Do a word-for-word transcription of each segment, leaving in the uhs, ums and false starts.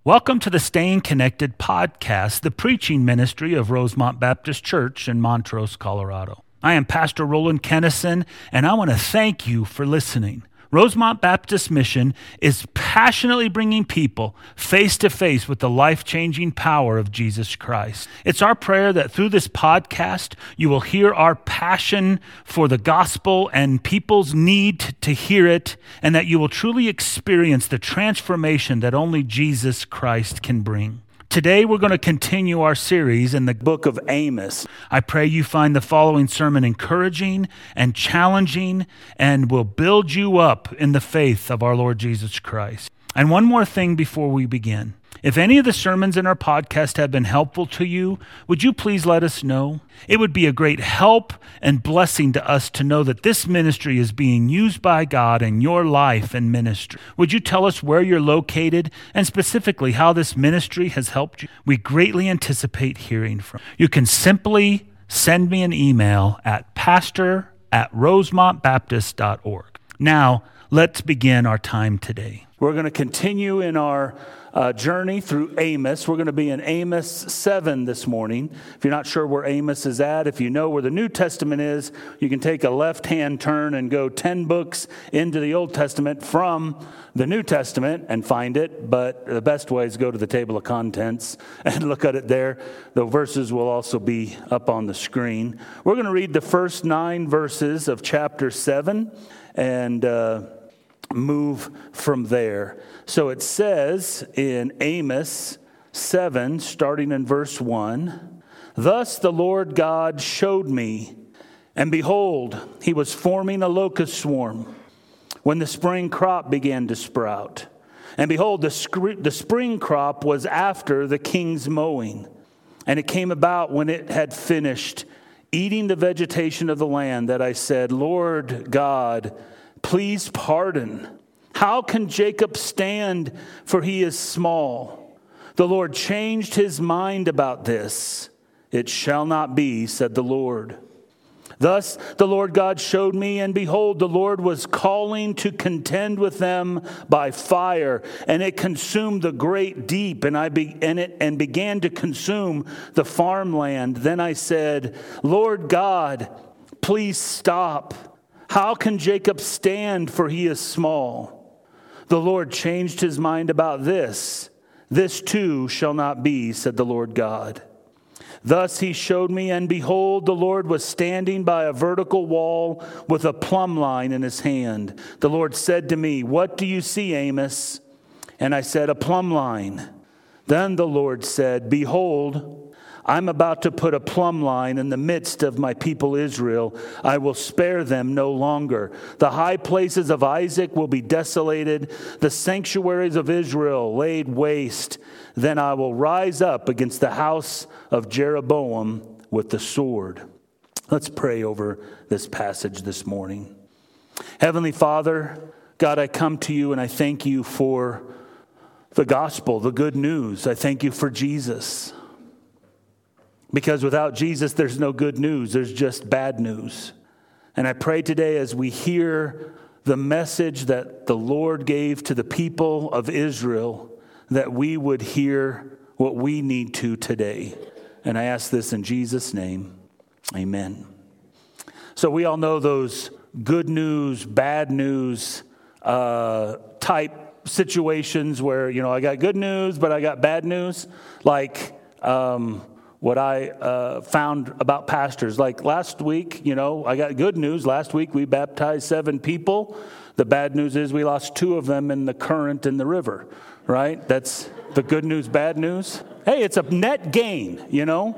Welcome to the Staying Connected podcast, the preaching ministry of Rosemont Baptist Church in Montrose, Colorado. I am Pastor Roland Kennison, and I want to thank you for listening. Rosemont Baptist mission is passionately bringing people face to face with the life-changing power of Jesus Christ. It's our prayer that through this podcast, you will hear our passion for the gospel and people's need to hear it, and that you will truly experience the transformation that only Jesus Christ can bring. Today, we're going to continue our series in the book of Amos. I pray you find the following sermon encouraging and challenging and will build you up in the faith of our Lord Jesus Christ. And one more thing before we begin. If any of the sermons in our podcast have been helpful to you, would you please let us know? It would be a great help and blessing to us to know that this ministry is being used by God in your life and ministry. Would you tell us where you're located and specifically how this ministry has helped you? We greatly anticipate hearing from you. You can simply send me an email at pastor at rosemont baptist dot org. Now, let's begin our time today. We're going to continue in our Uh, journey through Amos. We're going to be in Amos seven this morning. If you're not sure where Amos is at, if you know where the New Testament is, you can take a left-hand turn and go ten books into the Old Testament from the New Testament and find it. But the best way is go to the table of contents and look at it there. The verses will also be up on the screen. We're going to read the first nine verses of chapter seven and uh, move from there. So it says in Amos seven, starting in verse one, "Thus the Lord God showed me, and behold, he was forming a locust swarm when the spring crop began to sprout. And behold, the, sc- the spring crop was after the king's mowing. And it came about when it had finished eating the vegetation of the land that I said, Lord God, please pardon. How can Jacob stand, for he is small? The Lord changed his mind about this. It shall not be, said the Lord. Thus the Lord God showed me, and behold, the Lord was calling to contend with them by fire, and it consumed the great deep, and I be, and it and began to consume the farmland. Then I said, Lord God, please stop. How can Jacob stand, for he is small? The Lord changed his mind about this. This too shall not be, said the Lord God. Thus he showed me, and behold, the Lord was standing by a vertical wall with a plumb line in his hand. The Lord said to me, What do you see, Amos? And I said, A plumb line. Then the Lord said, Behold, I'm about to put a plumb line in the midst of my people Israel. I will spare them no longer. The high places of Isaac will be desolated, the sanctuaries of Israel laid waste. Then I will rise up against the house of Jeroboam with the sword. Let's pray over this passage this morning. Heavenly Father, God, I come to you and I thank you for the gospel, the good news. I thank you for Jesus. Because without Jesus, there's no good news. There's just bad news. And I pray today as we hear the message that the Lord gave to the people of Israel, that we would hear what we need to today. And I ask this in Jesus' name. Amen. So we all know those good news, bad news uh, type situations where, you know, I got good news, but I got bad news. Like, um, What I uh, found about pastors, like last week, you know, I got good news. Last week we baptized seven people. The bad news is we lost two of them in the current in the river, right? That's the good news, bad news. Hey, it's a net gain, you know,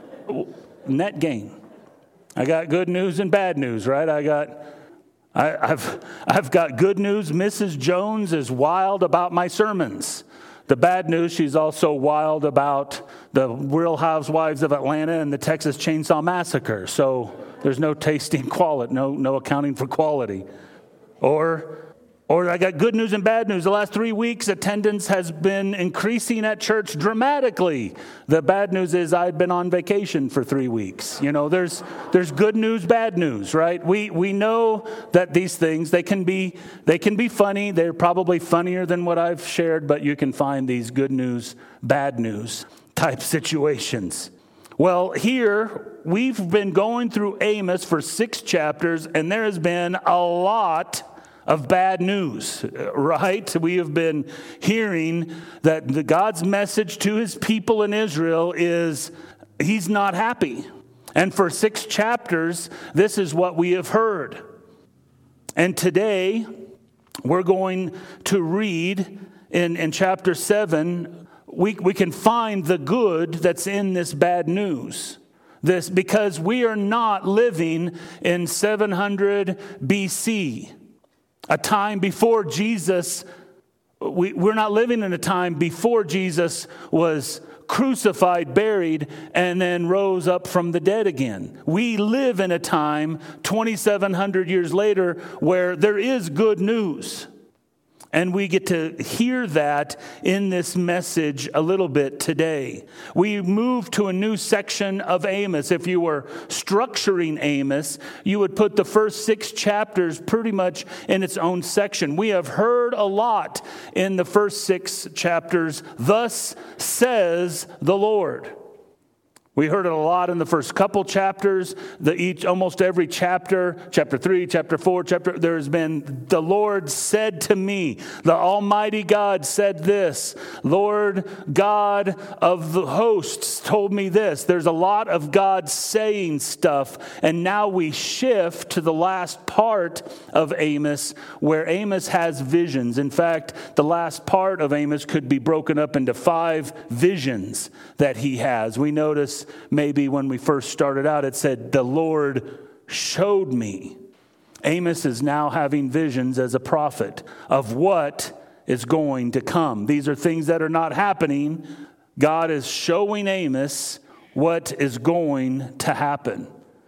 net gain. I got good news and bad news, right? I got, I, I've, I've got good news. Missus Jones is wild about my sermons. The bad news, she's also wild about the Real Housewives of Atlanta and the Texas Chainsaw Massacre. So there's no tasting quality, no no accounting for quality. Or Or I got good news and bad news. The last three weeks, attendance has been increasing at church dramatically. The bad news is I've been on vacation for three weeks. You know, there's there's good news, bad news, right? We we know that these things, they can be they can be funny. They're probably funnier than what I've shared, but you can find these good news, bad news type situations. Well, here we've been going through Amos for six chapters, and there has been a lot of bad news, right? We have been hearing that the God's message to his people in Israel is he's not happy. And for six chapters, this is what we have heard. And today, we're going to read in, in chapter seven, we, we can find the good that's in this bad news. This because we are not living in seven hundred B C, a time before Jesus, we, we're not living in a time before Jesus was crucified, buried, and then rose up from the dead again. We live in a time twenty-seven hundred years later where there is good news. And we get to hear that in this message a little bit today. We move to a new section of Amos. If you were structuring Amos, you would put the first six chapters pretty much in its own section. We have heard a lot in the first six chapters. Thus says the Lord. We heard it a lot in the first couple chapters. The each almost every chapter, chapter three, chapter four, chapter, there has been, the Lord said to me, the Almighty God said this. Lord God of the hosts told me this. There's a lot of God saying stuff. And now we shift to the last part of Amos, where Amos has visions. In fact, the last part of Amos could be broken up into five visions that he has. We notice maybe when we first started out, it said, the Lord showed me. Amos is now having visions as a prophet of what is going to come. These are things that are not happening. God is showing Amos what is going to happen.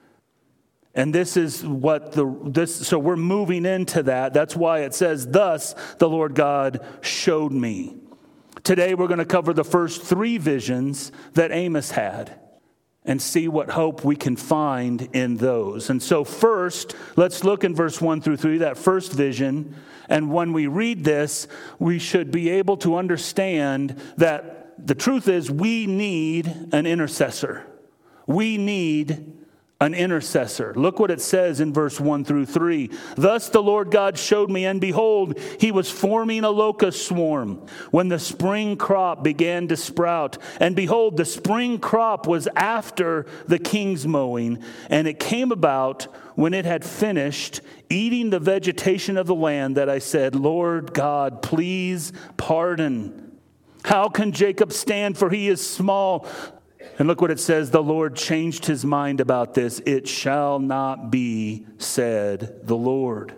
And this is what the, this, so we're moving into that. That's why it says, thus the Lord God showed me. Today we're going to cover the first three visions that Amos had and see what hope we can find in those. And so first, let's look in verse one through three, that first vision. And when we read this, we should be able to understand that the truth is we need an intercessor. We need an intercessor. Look what it says in verse one through three. Thus the Lord God showed me, and behold, he was forming a locust swarm when the spring crop began to sprout. And behold, the spring crop was after the king's mowing, and it came about when it had finished eating the vegetation of the land that I said, Lord God, please pardon. How can Jacob stand, for he is small? And look what it says, the Lord changed his mind about this. It shall not be, said the Lord.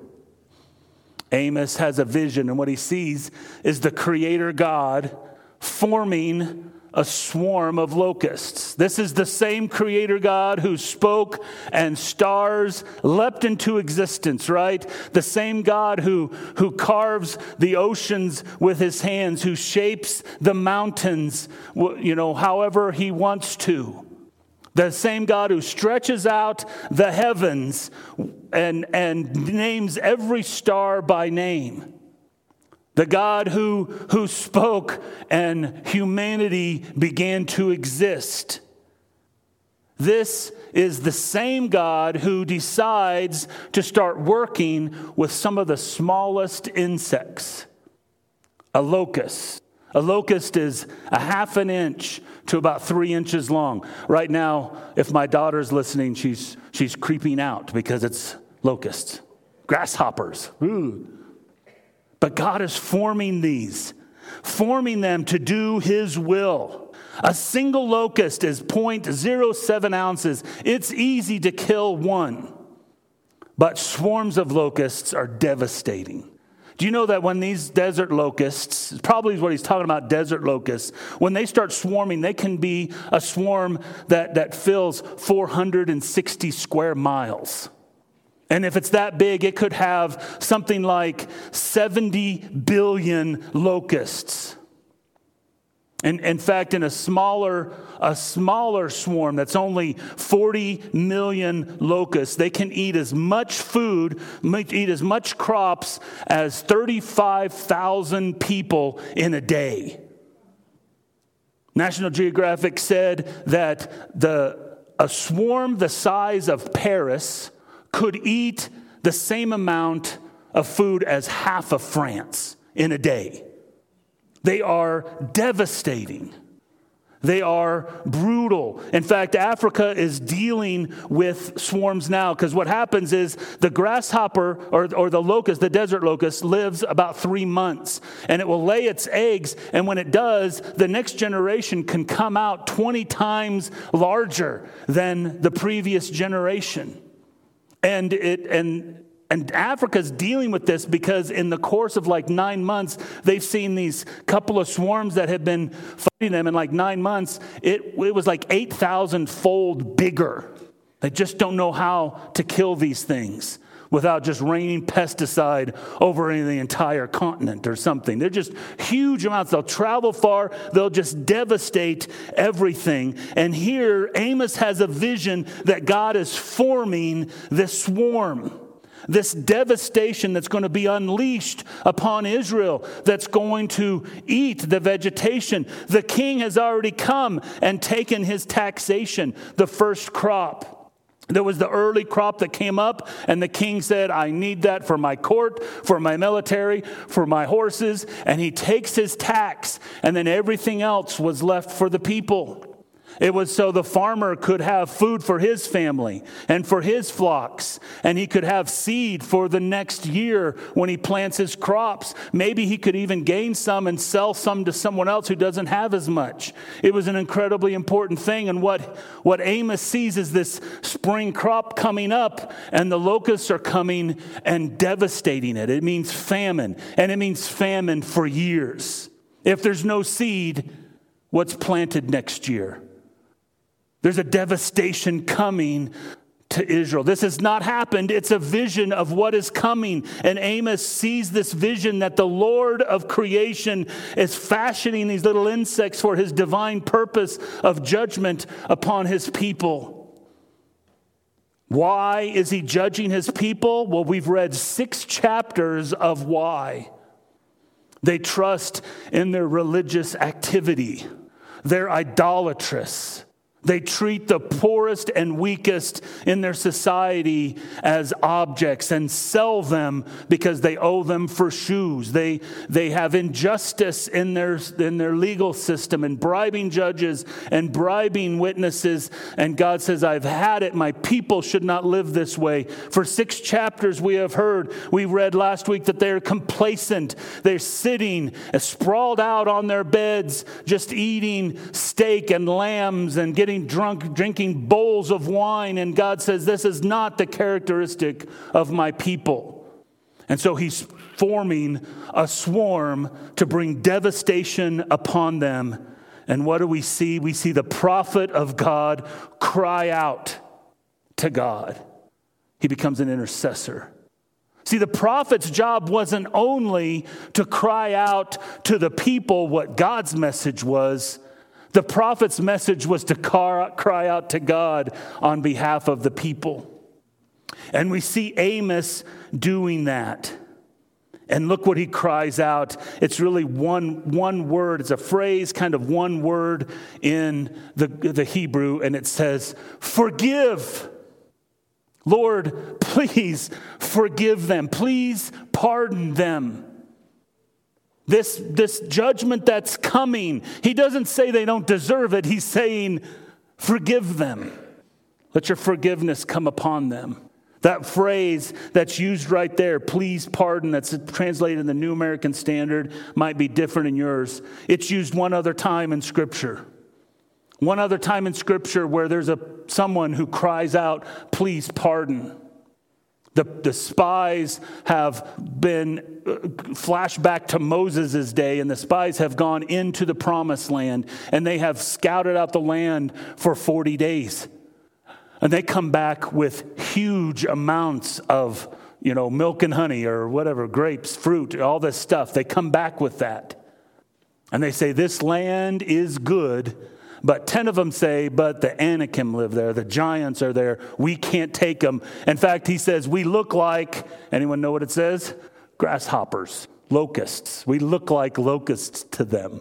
Amos has a vision, and what he sees is the Creator God forming a swarm of locusts. This is the same Creator God who spoke and stars leapt into existence, right? The same God who, who carves the oceans with his hands, who shapes the mountains, you know, however he wants to. The same God who stretches out the heavens and, and names every star by name. The God who, who spoke and humanity began to exist. This is the same God who decides to start working with some of the smallest insects. A locust. A locust is a half an inch to about three inches long. Right now, if my daughter's listening, she's she's creeping out because it's locusts. Grasshoppers. Ooh. But God is forming these, forming them to do his will. A single locust is zero point zero seven ounces. It's easy to kill one. But swarms of locusts are devastating. Do you know that when these desert locusts, probably is what he's talking about, desert locusts, when they start swarming, they can be a swarm that, that fills four hundred sixty square miles. And if it's that big, it could have something like seventy billion locusts. And in fact, in a smaller, a smaller swarm that's only forty million locusts, they can eat as much food, eat as much crops as thirty-five thousand people in a day. National Geographic said that the a swarm the size of Paris could eat the same amount of food as half of France in a day. They are devastating. They are brutal. In fact, Africa is dealing with swarms now, because what happens is the grasshopper or, or the locust, the desert locust, lives about three months. And it will lay its eggs, and when it does, the next generation can come out twenty times larger than the previous generation. And it and and Africa's dealing with this because in the course of like nine months, they've seen these couple of swarms that have been fighting them. In like nine months, it, it was like eight thousand fold bigger. They just don't know how to kill these things without just raining pesticide over the entire continent or something. They're just huge amounts. They'll travel far. They'll just devastate everything. And here, Amos has a vision that God is forming this swarm, this devastation that's going to be unleashed upon Israel, that's going to eat the vegetation. The king has already come and taken his taxation, the first crop. There was the early crop that came up, and the king said, I need that for my court, for my military, for my horses. And he takes his tax, and then everything else was left for the people. It was so the farmer could have food for his family and for his flocks, and he could have seed for the next year when he plants his crops. Maybe he could even gain some and sell some to someone else who doesn't have as much. It was an incredibly important thing, and what, what Amos sees is this spring crop coming up, and the locusts are coming and devastating it. It means famine, and it means famine for years. If there's no seed, what's planted next year? There's a devastation coming to Israel. This has not happened. It's a vision of what is coming. And Amos sees this vision that the Lord of creation is fashioning these little insects for his divine purpose of judgment upon his people. Why is he judging his people? Well, we've read six chapters of why. They trust in their religious activity. They're idolatrous. They treat the poorest and weakest in their society as objects and sell them because they owe them for shoes. They they have injustice in their in their legal system and bribing judges and bribing witnesses. And God says, I've had it. My people should not live this way. For six chapters we have heard, we read last week that they're complacent. They're sitting sprawled out on their beds, just eating steak and lambs and getting drunk, drinking bowls of wine. And God says, this is not the characteristic of my people. And so he's forming a swarm to bring devastation upon them. And what do we see? We see the prophet of God cry out to God. He becomes an intercessor. See, the prophet's job wasn't only to cry out to the people what God's message was. The prophet's message was to cry out to God on behalf of the people. And we see Amos doing that. And look what he cries out. It's really one, one word. It's a phrase, kind of one word in the, the Hebrew. And it says, forgive. Lord, please forgive them. Please pardon them. This, this judgment that's coming, he doesn't say they don't deserve it. He's saying, forgive them. Let your forgiveness come upon them. That phrase that's used right there, please pardon, that's translated in the New American Standard, might be different in yours. It's used one other time in Scripture. One other time in Scripture where there's a someone who cries out, please pardon. The, the spies have been uh, flashed back to Moses' day, and the spies have gone into the promised land, and they have scouted out the land for forty days. And they come back with huge amounts of, you know, milk and honey or whatever, grapes, fruit, all this stuff. They come back with that. And they say, this land is good. But ten of them say, but the Anakim live there. The giants are there. We can't take them. In fact, he says, we look like, anyone know what it says? Grasshoppers, locusts. We look like locusts to them.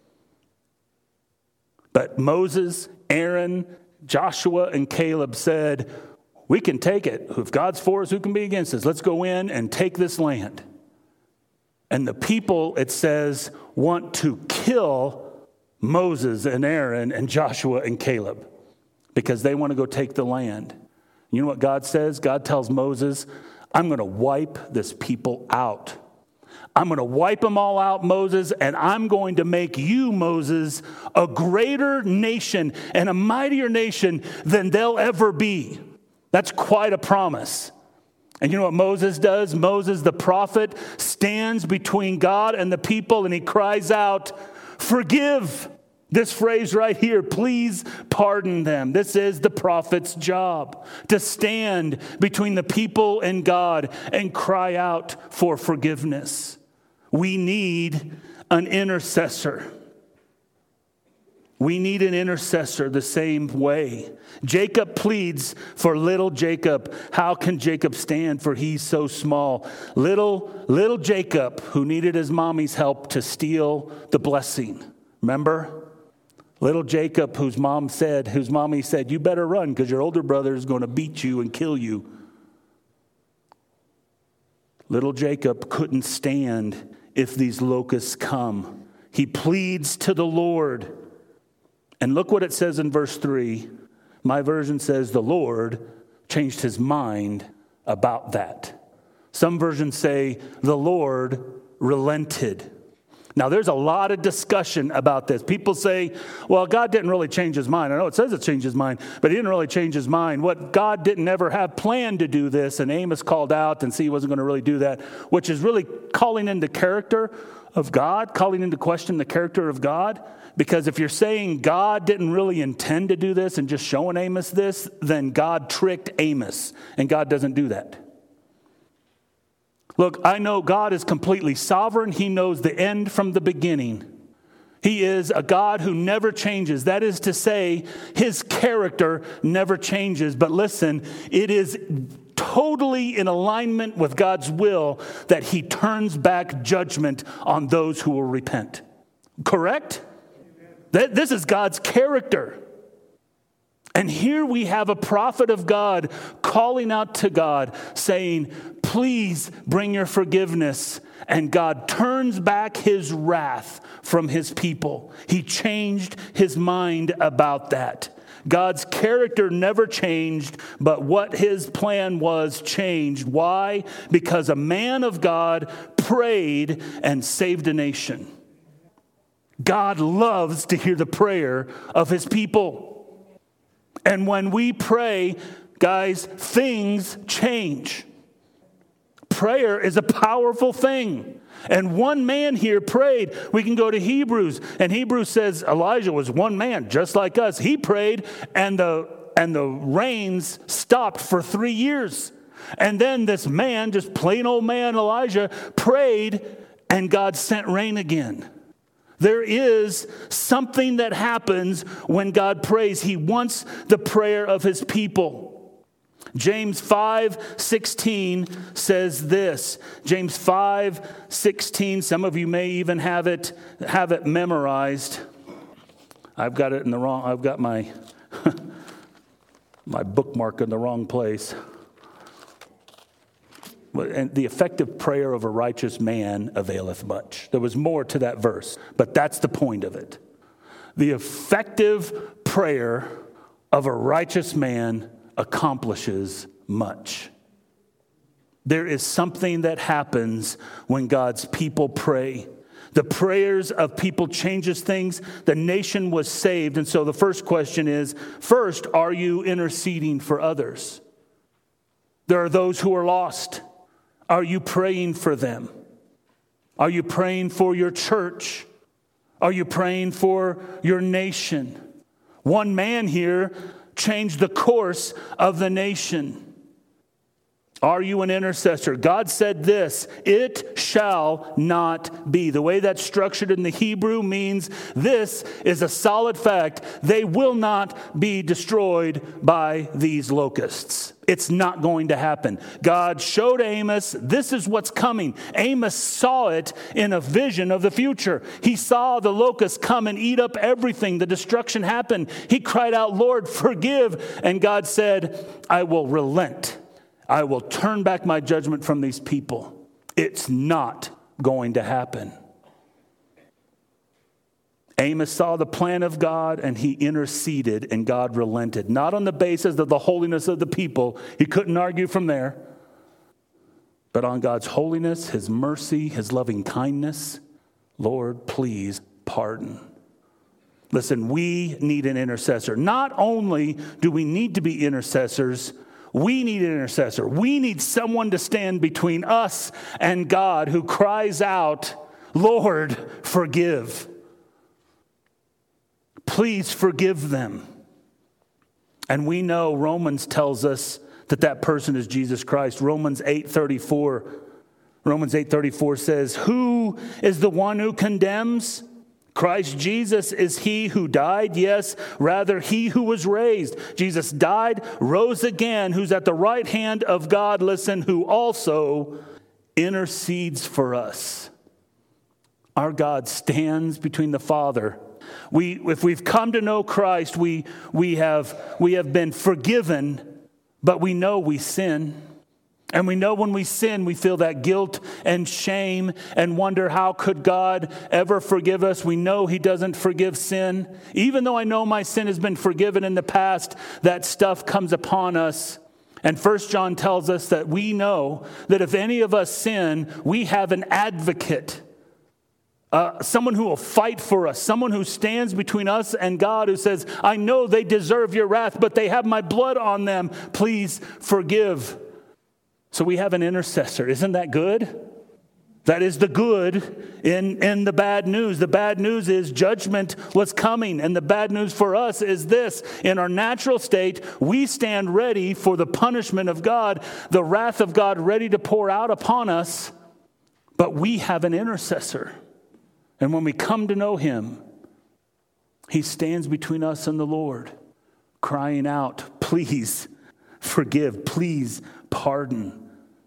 But Moses, Aaron, Joshua, and Caleb said, we can take it. If God's for us, who can be against us? Let's go in and take this land. And the people, it says, want to kill Moses and Aaron and Joshua and Caleb because they want to go take the land. You know what God says? God tells Moses, I'm going to wipe this people out. I'm going to wipe them all out, Moses, and I'm going to make you, Moses, a greater nation and a mightier nation than they'll ever be. That's quite a promise. And you know what Moses does? Moses, the prophet, stands between God and the people and he cries out, forgive. This phrase right here, please pardon them. This is the prophet's job, to stand between the people and God and cry out for forgiveness. We need an intercessor. We need an intercessor the same way. Jacob pleads for little Jacob. How can Jacob stand? For he's so small. Little, little Jacob, who needed his mommy's help to steal the blessing. Remember? Little Jacob, whose mom said, whose mommy said, you better run because your older brother is going to beat you and kill you. Little Jacob couldn't stand if these locusts come. He pleads to the Lord. And look what it says in verse three. My version says the Lord changed his mind about that. Some versions say the Lord relented. Now, there's a lot of discussion about this. People say, well, God didn't really change his mind. I know it says it changed his mind, but he didn't really change his mind. What God didn't ever have planned to do this, and Amos called out and see he wasn't going to really do that, which is really calling into character of God, calling into question the character of God. Because if you're saying God didn't really intend to do this and just showing Amos this, then God tricked Amos, and God doesn't do that. Look, I know God is completely sovereign. He knows the end from the beginning. He is a God who never changes. That is to say, his character never changes. But listen, it is totally in alignment with God's will that he turns back judgment on those who will repent. Correct? That this is God's character. And here we have a prophet of God calling out to God, saying, please bring your forgiveness. And God turns back his wrath from his people. He changed his mind about that. God's character never changed, but what his plan was changed. Why? Because a man of God prayed and saved a nation. God loves to hear the prayer of his people. And when we pray, guys, things change. Prayer is a powerful thing. And one man here prayed. We can go to Hebrews. And Hebrews says Elijah was one man, just like us. He prayed, and the, and the rains stopped for three years. And then this man, just plain old man Elijah, prayed, and God sent rain again. There is something that happens when God prays. He wants the prayer of his people. James five sixteen says this. James five sixteen, some of you may even have it have it memorized. I've got it in the wrong, I've got my my bookmark in the wrong place. And the effective prayer of a righteous man availeth much. There was more to that verse, but that's the point of it. The effective prayer of a righteous man accomplishes much. There is something that happens when God's people pray. The prayers of people changes things. The nation was saved. And so the first question is, first, are you interceding for others? There are those who are lost. Are you praying for them? Are you praying for your church? Are you praying for your nation? One man here change the course of the nation. Are you an intercessor? God said this, it shall not be. The way that's structured in the Hebrew means this is a solid fact. They will not be destroyed by these locusts. It's not going to happen. God showed Amos, this is what's coming. Amos saw it in a vision of the future. He saw the locusts come and eat up everything. The destruction happened. He cried out, Lord, forgive. And God said, I will relent. I will turn back my judgment from these people. It's not going to happen. Amos saw the plan of God and he interceded and God relented. Not on the basis of the holiness of the people. He couldn't argue from there. But on God's holiness, his mercy, his loving kindness. Lord, please pardon. Listen, we need an intercessor. Not only do we need to be intercessors, we need an intercessor. We need someone to stand between us and God who cries out, Lord, forgive. Please forgive them. And we know Romans tells us that that person is Jesus Christ. Romans eight thirty-four. Romans eight thirty-four says, who is the one who condemns? Christ Jesus is he who died, yes, rather he who was raised. Jesus died, rose again, who's at the right hand of God, listen, who also intercedes for us. Our God stands between the Father. We, if we've come to know Christ, we, we, have, we have been forgiven, but we know we sin. And we know when we sin, we feel that guilt and shame and wonder, how could God ever forgive us? We know he doesn't forgive sin. Even though I know my sin has been forgiven in the past, that stuff comes upon us. And First John tells us that we know that if any of us sin, we have an advocate. Uh, someone who will fight for us, someone who stands between us and God, who says, I know they deserve your wrath, but they have my blood on them. Please forgive. So we have an intercessor. Isn't that good? That is the good in, in the bad news. The bad news is judgment was coming. And the bad news for us is this. In our natural state, we stand ready for the punishment of God, the wrath of God ready to pour out upon us. But we have an intercessor. And when we come to know him, he stands between us and the Lord, crying out, please forgive, please pardon.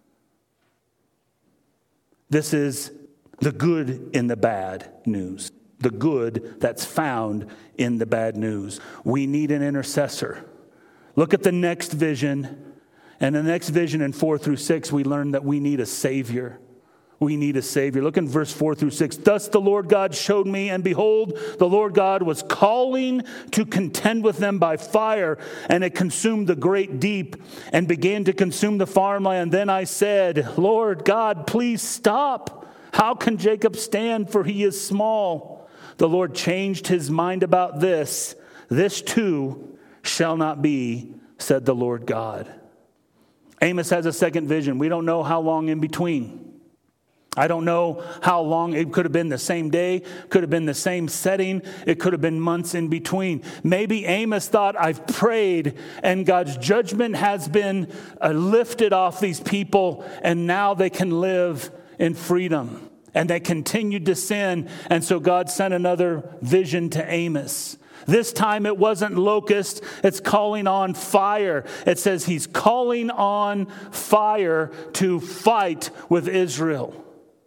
This is the good in the bad news, the good that's found in the bad news. We need an intercessor. Look at the next vision. And the next vision in four through six, we learn that we need a Savior. We need a Savior. Look in verse four through six. Thus the Lord God showed me, and behold, the Lord God was calling to contend with them by fire, and it consumed the great deep and began to consume the farmland. Then I said, Lord God, please stop. How can Jacob stand, for he is small? The Lord changed his mind about this. This too shall not be, said the Lord God. Amos has a second vision. We don't know how long in between. I don't know how long. It could have been the same day, could have been the same setting, it could have been months in between. Maybe Amos thought, I've prayed and God's judgment has been uh, lifted off these people, and now they can live in freedom. And they continued to sin, and so God sent another vision to Amos. This time it wasn't locust, it's calling on fire. It says he's calling on fire to fight with Israel.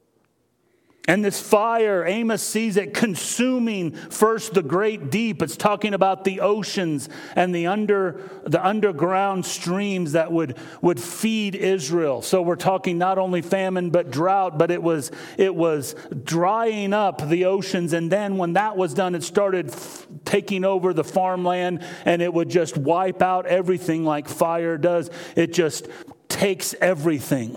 And this fire, Amos sees it consuming first the great deep. It's talking about the oceans and the under the underground streams that would, would feed Israel. So we're talking not only famine but drought, but it was it was drying up the oceans. And then when that was done, it started f- taking over the farmland, and it would just wipe out everything like fire does. It just takes everything.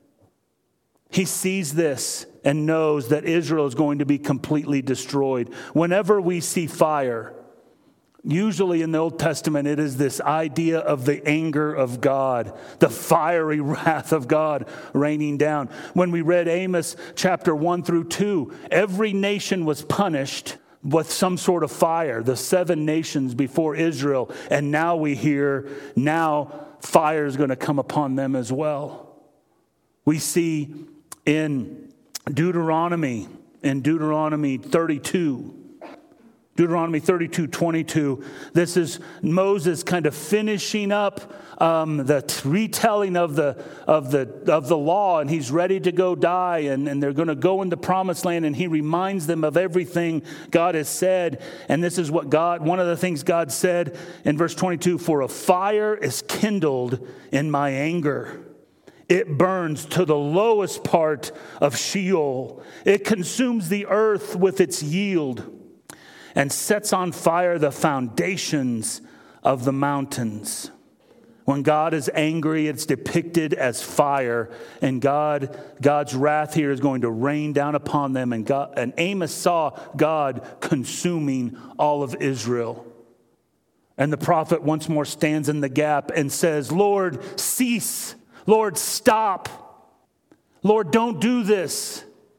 He sees this and knows that Israel is going to be completely destroyed. Whenever we see fire, usually in the Old Testament, it is this idea of the anger of God, the fiery wrath of God raining down. When we read Amos chapter one through two, every nation was punished with some sort of fire, the seven nations before Israel. And now we hear, now fire is going to come upon them as well. We see in Deuteronomy, in Deuteronomy thirty-two, Deuteronomy thirty-two twenty-two, this is Moses kind of finishing up um, the t- retelling of the of the of the law, and he's ready to go die, and, and they're going to go in the promised land, and he reminds them of everything God has said. And this is what God, one of the things God said in verse twenty-two, for a fire is kindled in my anger. It burns to the lowest part of Sheol. It consumes the earth with its yield, and sets on fire the foundations of the mountains. When God is angry, it's depicted as fire, and God, God's wrath here is going to rain down upon them. And, God, and Amos saw God consuming all of Israel. And the prophet once more stands in the gap and says, Lord, cease. Lord, stop. Lord, don't do this.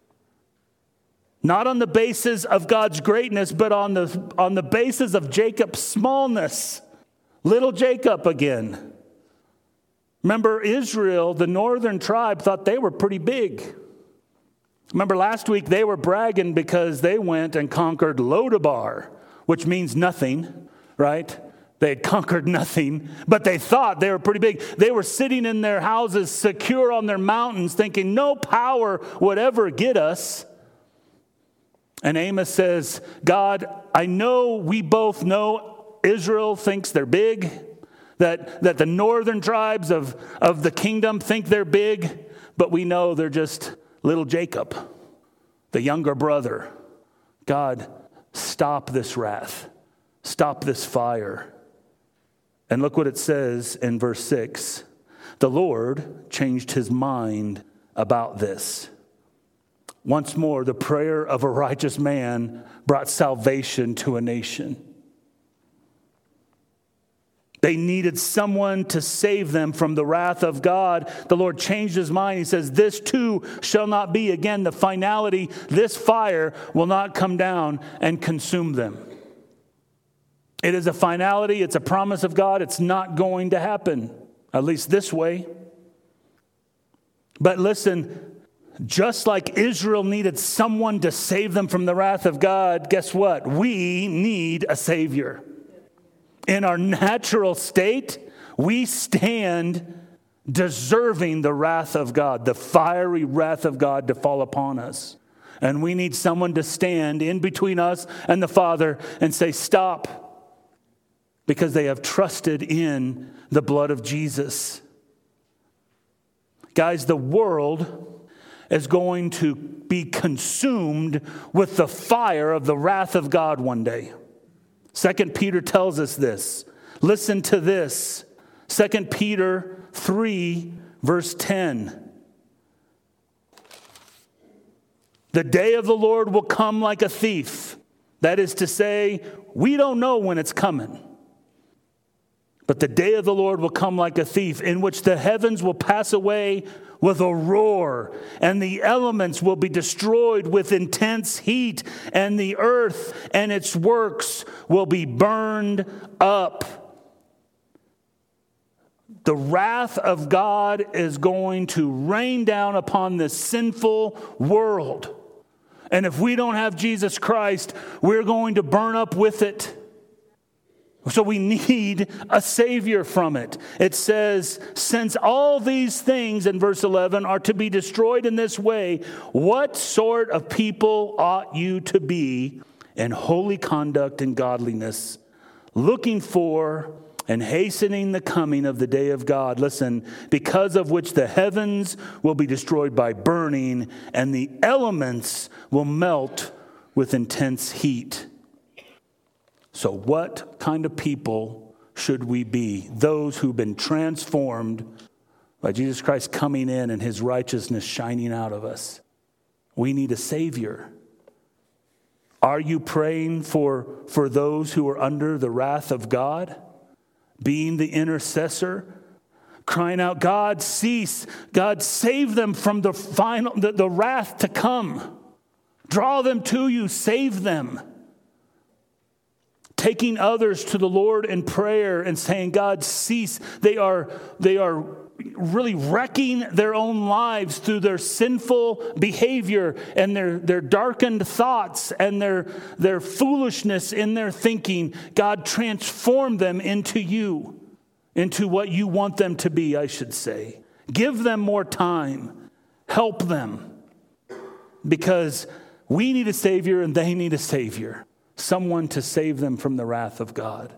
Not on the basis of God's greatness, but on the, on the basis of Jacob's smallness. Little Jacob again. Remember, Israel, the northern tribe, thought they were pretty big. Remember last week they were bragging because they went and conquered Lodabar, which means nothing, right? They had conquered nothing, but they thought they were pretty big. They were sitting in their houses, secure on their mountains, thinking no power would ever get us. And Amos says, God, I know we both know Israel thinks they're big, that, that the northern tribes of, of the kingdom think they're big, but we know they're just little Jacob, the younger brother. God, stop this wrath. Stop this fire. And look what it says in verse six. The Lord changed his mind about this. Once more, the prayer of a righteous man brought salvation to a nation. They needed someone to save them from the wrath of God. The Lord changed his mind. He says, this too shall not be. Again, the finality, this fire will not come down and consume them. It is a finality. It's a promise of God. It's not going to happen, at least this way. But listen, just like Israel needed someone to save them from the wrath of God, guess what? We need a Savior. In our natural state, we stand deserving the wrath of God, the fiery wrath of God to fall upon us. And we need someone to stand in between us and the Father and say, stop, because they have trusted in the blood of Jesus. Guys, the world is going to be consumed with the fire of the wrath of God one day. Second Peter tells us this. Listen to this. Second Peter three, verse ten. The day of the Lord will come like a thief. That is to say, we don't know when it's coming. But the day of the Lord will come like a thief, in which the heavens will pass away with a roar, and the elements will be destroyed with intense heat, and the earth and its works will be burned up. The wrath of God is going to rain down upon this sinful world. And if we don't have Jesus Christ, we're going to burn up with it. So we need a Savior from it. It says, since all these things in verse eleven are to be destroyed in this way, what sort of people ought you to be in holy conduct and godliness, looking for and hastening the coming of the day of God? Listen, because of which the heavens will be destroyed by burning, and the elements will melt with intense heat. So what kind of people should we be? Those who've been transformed by Jesus Christ coming in and his righteousness shining out of us. We need a Savior. Are you praying for, for those who are under the wrath of God? Being the intercessor? Crying out, God, cease. God, save them from the final, the, the wrath to come. Draw them to you. Save them. taking others to the Lord in prayer and saying, God, cease. They are, they are really wrecking their own lives through their sinful behavior and their, their darkened thoughts and their, their foolishness in their thinking. God, transform them into you, into what you want them to be, I should say. Give them more time. Help them. Because we need a Savior and they need a Savior. Someone to save them from the wrath of God.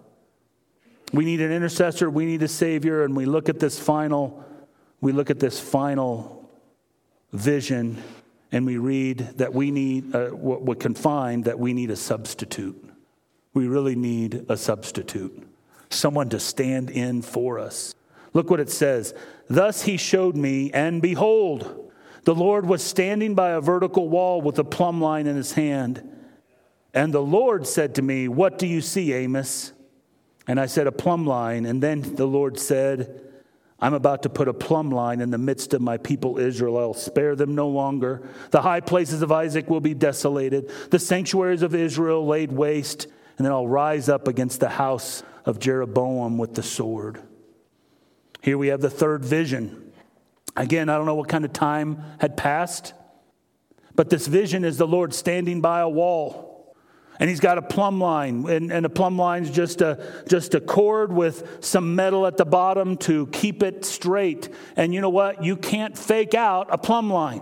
We need an intercessor, we need a Savior, and we look at this final, we look at this final vision, and we read that we need, uh, what we can find that we need a substitute. We really need a substitute. Someone to stand in for us. Look what it says. Thus he showed me, and behold, the Lord was standing by a vertical wall with a plumb line in his hand. And the Lord said to me, what do you see, Amos? And I said, a plumb line. And then the Lord said, I'm about to put a plumb line in the midst of my people Israel. I'll spare them no longer. The high places of Isaac will be desolated. The sanctuaries of Israel laid waste. And then I'll rise up against the house of Jeroboam with the sword. Here we have the third vision. Again, I don't know what kind of time had passed. But this vision is the Lord standing by a wall. And he's got a plumb line, and, and a plumb line's just a just a cord with some metal at the bottom to keep it straight. And you know what? You can't fake out a plumb line.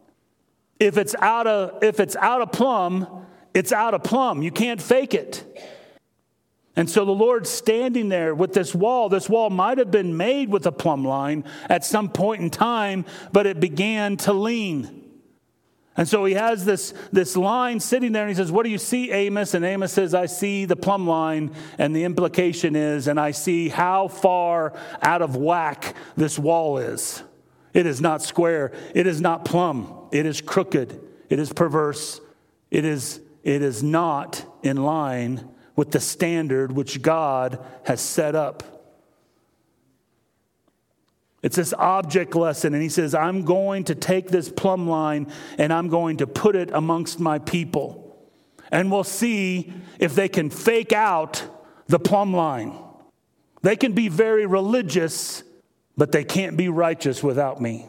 If it's out of if it's out of plumb, it's out of plumb. You can't fake it. And so the Lord's standing there with this wall. This wall might have been made with a plumb line at some point in time, but it began to lean. And so he has this, this line sitting there, and he says, what do you see, Amos? And Amos says, I see the plumb line. And the implication is, and I see how far out of whack this wall is. It is not square. It is not plumb. It is crooked. It is perverse. It is, it is not in line with the standard which God has set up. It's this object lesson, and he says, I'm going to take this plumb line and I'm going to put it amongst my people. And we'll see if they can fake out the plumb line. They can be very religious, but they can't be righteous without me.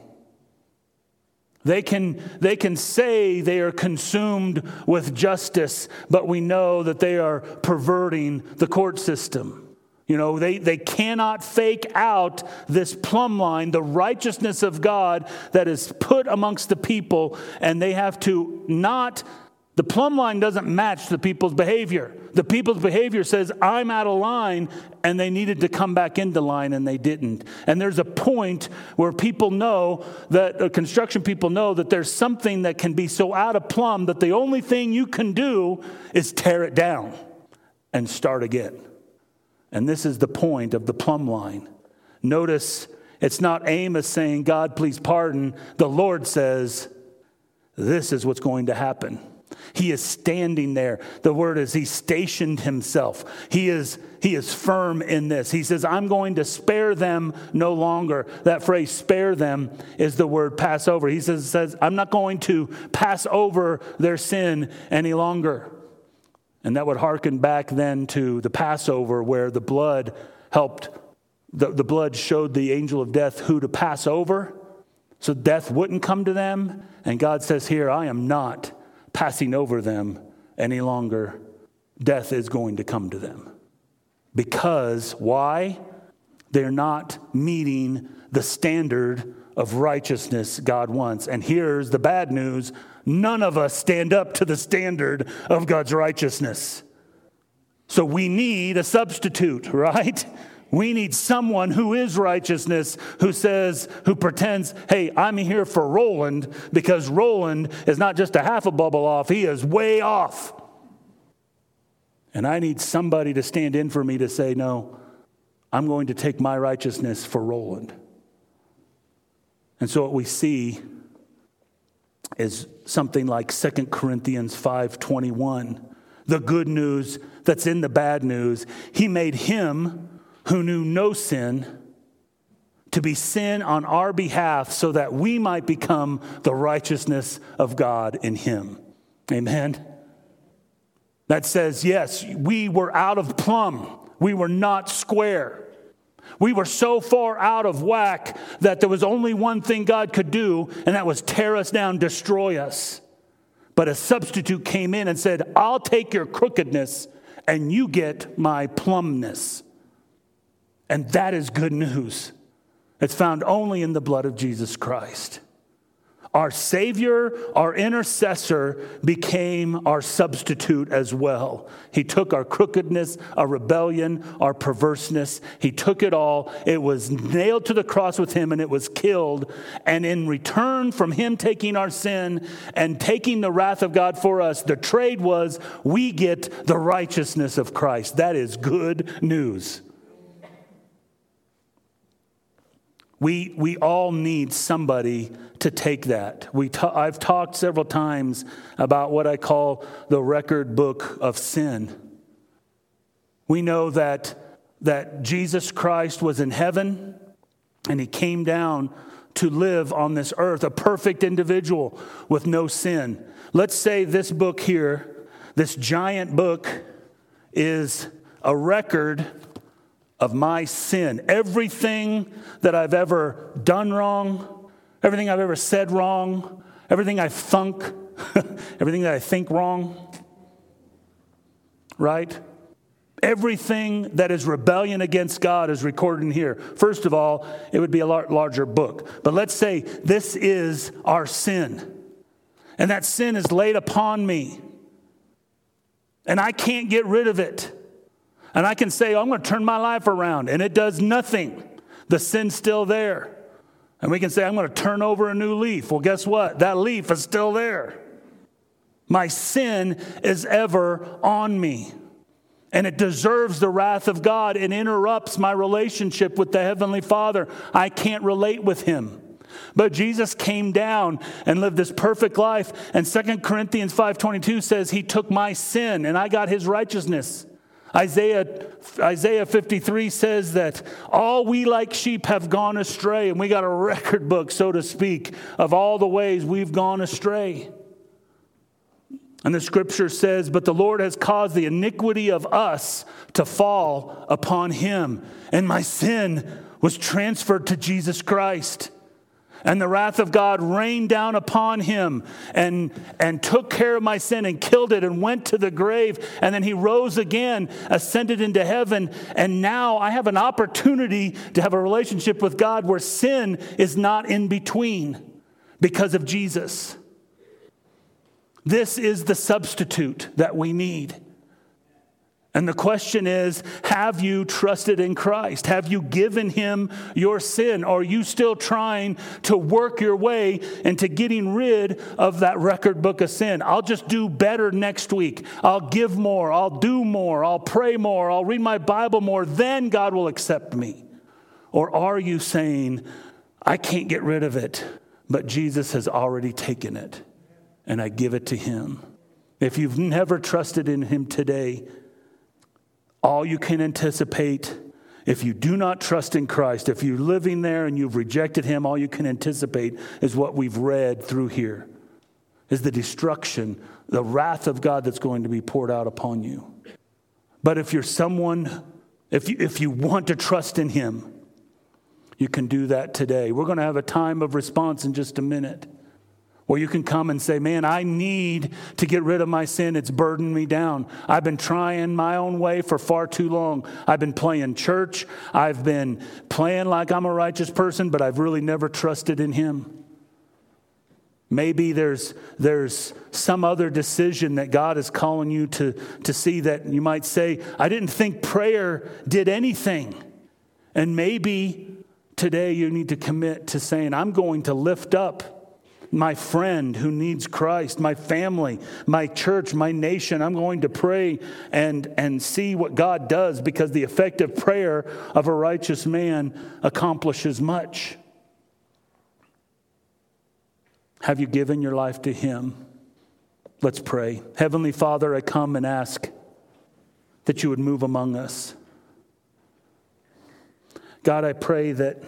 They can, they can say they are consumed with justice, but we know that they are perverting the court system. You know, they, they cannot fake out this plumb line, the righteousness of God that is put amongst the people, and they have to not, the plumb line doesn't match the people's behavior. The people's behavior says, I'm out of line, and they needed to come back into line, and they didn't. And there's a point where people know that, uh, construction people know that there's something that can be so out of plumb that the only thing you can do is tear it down and start again. And this is the point of the plumb line. Notice it's not Amos saying, God, please pardon. The Lord says, this is what's going to happen. He is standing there. The word is he stationed himself. He is, he is firm in this. He says, I'm going to spare them no longer. That phrase, spare them, is the word pass over. He says, says I'm not going to pass over their sin any longer. And that would hearken back then to the Passover, where the blood helped, the, the blood showed the angel of death who to pass over, so death wouldn't come to them. And God says here, I am not passing over them any longer. Death is going to come to them. Because, why? They're not meeting the standard of righteousness God wants. And here's the bad news. None of us stand up to the standard of God's righteousness. So we need a substitute, right? We need someone who is righteousness, who says, who pretends, hey, I'm here for Roland, because Roland is not just a half a bubble off, he is way off. And I need somebody to stand in for me to say, no, I'm going to take my righteousness for Roland. And so what we see is something like Second Corinthians five twenty-one. The good news that's in the bad news. He made him who knew no sin to be sin on our behalf so that we might become the righteousness of God in him. Amen. that says, yes, we were out of plumb. We were not square. We were so far out of whack that there was only one thing God could do, and that was tear us down, destroy us. But a substitute came in and said, I'll take your crookedness and you get my plumbness. And that is good news. It's found only in the blood of Jesus Christ. Our Savior, our intercessor, became our substitute as well. He took our crookedness, our rebellion, our perverseness. He took it all. It was nailed to the cross with him and it was killed. And in return from him taking our sin and taking the wrath of God for us, the trade was we get the righteousness of Christ. That is good news. We we all need somebody to take that. We ta- I've talked several times about what I call the record book of sin. We know that, that Jesus Christ was in heaven and he came down to live on this earth, a perfect individual with no sin. Let's say this book here, this giant book, is a record of my sin. Everything that I've ever done wrong, everything I've ever said wrong, everything I thunk, everything that I think wrong, right? Everything that is rebellion against God is recorded in here. First of all, it would be a larger book. But let's say this is our sin. And that sin is laid upon me. And I can't get rid of it. And I can say, oh, I'm going to turn my life around. And it does nothing. The sin's still there. And we can say, I'm going to turn over a new leaf. Well, guess what? That leaf is still there. My sin is ever on me. And it deserves the wrath of God. It interrupts my relationship with the Heavenly Father. I can't relate with him. But Jesus came down and lived this perfect life. And Second Corinthians five twenty-two says he took my sin and I got his righteousness. Isaiah, Isaiah fifty-three says that all we like sheep have gone astray. And we got a record book, so to speak, of all the ways we've gone astray. And the scripture says, but the Lord has caused the iniquity of us to fall upon him. And my sin was transferred to Jesus Christ. And the wrath of God rained down upon him and, and took care of my sin and killed it and went to the grave. And then he rose again, ascended into heaven. And now I have an opportunity to have a relationship with God where sin is not in between because of Jesus. This is the substitute that we need. And the question is, have you trusted in Christ? Have you given him your sin? Or are you still trying to work your way into getting rid of that record book of sin? I'll just do better next week. I'll give more. I'll do more. I'll pray more. I'll read my Bible more. Then God will accept me. Or are you saying, I can't get rid of it, but Jesus has already taken it, and I give it to him? If you've never trusted in him today, all you can anticipate, if you do not trust in Christ, if you're living there and you've rejected him, all you can anticipate is what we've read through here, is the destruction, the wrath of God that's going to be poured out upon you. But if you're someone, if you, if you want to trust in him, you can do that today. We're going to have a time of response in just a minute, where you can come and say, man, I need to get rid of my sin. It's burdened me down. I've been trying my own way for far too long. I've been playing church. I've been playing like I'm a righteous person, but I've really never trusted in him. Maybe there's there's some other decision that God is calling you to, to see, that you might say, I didn't think prayer did anything. And maybe today you need to commit to saying, I'm going to lift up my friend who needs Christ, my family, my church, my nation. I'm going to pray and, and see what God does, because the effective prayer of a righteous man accomplishes much. Have you given your life to him? Let's pray. Heavenly Father, I come and ask that you would move among us. God, I pray that,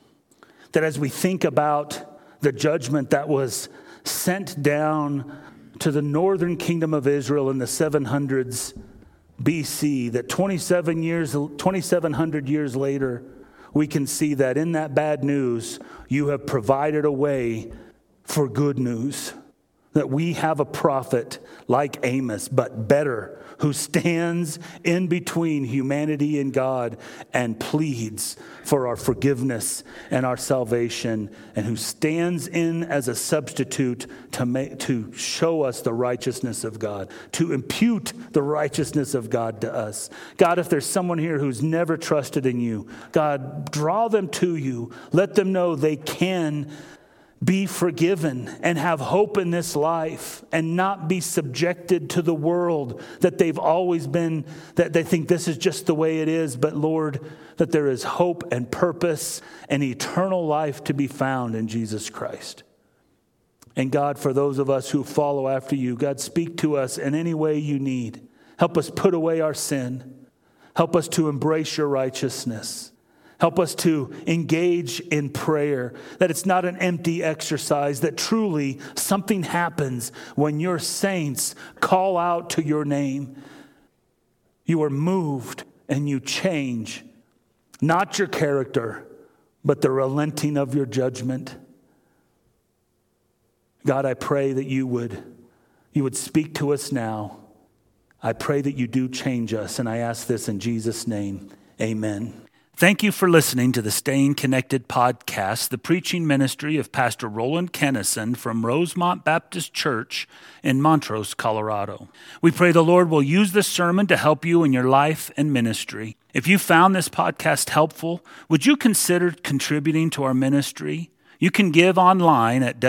that as we think about the judgment that was sent down to the northern kingdom of Israel in the seven hundreds B C, that twenty-seven years, twenty-seven hundred years later, we can see that in that bad news, you have provided a way for good news. That we have a prophet like Amos, but better, who stands in between humanity and God and pleads for our forgiveness and our salvation, and who stands in as a substitute to make, to show us the righteousness of God, to impute the righteousness of God to us. God, if there's someone here who's never trusted in you, God, draw them to you. Let them know they can be forgiven and have hope in this life and not be subjected to the world that they've always been, that they think this is just the way it is. But Lord, that there is hope and purpose and eternal life to be found in Jesus Christ. And God, for those of us who follow after you, God, speak to us in any way you need. Help us put away our sin. Help us to embrace your righteousness. Help us to engage in prayer, that it's not an empty exercise, that truly something happens when your saints call out to your name. You are moved and you change, not your character, but the relenting of your judgment. God, I pray that you would, you would speak to us now. I pray that you do change us, and I ask this in Jesus' name. Amen. Thank you for listening to the Staying Connected podcast, the preaching ministry of Pastor Roland Kennison from Rosemont Baptist Church in Montrose, Colorado. We pray the Lord will use this sermon to help you in your life and ministry. If you found this podcast helpful, would you consider contributing to our ministry? You can give online at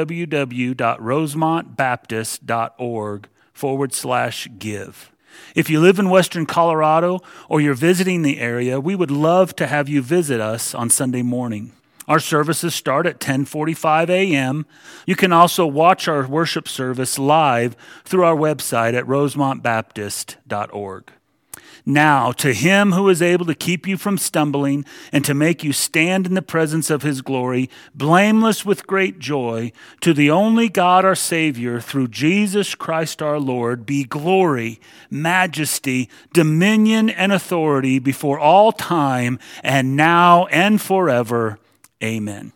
www.rosemontbaptist.org forward slash give. If you live in Western Colorado or you're visiting the area, we would love to have you visit us on Sunday morning. Our services start at ten forty-five a.m. You can also watch our worship service live through our website at rosemont baptist dot org. Now, to him who is able to keep you from stumbling and to make you stand in the presence of his glory, blameless with great joy, to the only God our Savior, through Jesus Christ our Lord, be glory, majesty, dominion, and authority before all time, and now and forever. Amen.